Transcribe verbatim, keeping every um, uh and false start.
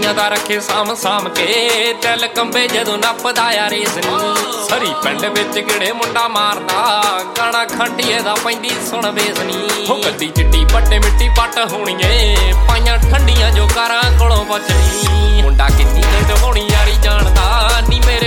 ਕੁੜੀਆਂ ਦਾ ਰੱਖੇ ਸਾਮ ਸਾਮ ਕੇ ਦਿਲ ਕੰਬੇ ਜਦੋਂ ਨੱਪਦਾ ਆ ਰੇਸ ਨੀ ਸਰੀ ਪਿੰਡ ਵਿੱਚ ਕਿਹੜੇ ਮੁੰਡਾ ਮਾਰਦਾ ਗਾਣਾ ਖੰਡੀਏ ਦਾ ਪੈਂਦੀ ਸੁਣ ਵੇਸ ਨੀ ਹੋ ਗੱਦੀ ਚਿੱਟੀ ਪੱਟੇ ਮਿੱਟੀ ਪੱਟ ਹੋਣੀਏ ਪਾਈਆਂ ਠੰਡੀਆਂ ਜੋ ਕਾਰਾਂ ਕੋਲੋਂ ਬਚਣੀ ਮੁੰਡਾ ਕਿੰਨੀ ਤੇ ਹੋਣੀ ਯਾਰੀ ਜਾਣਦਾ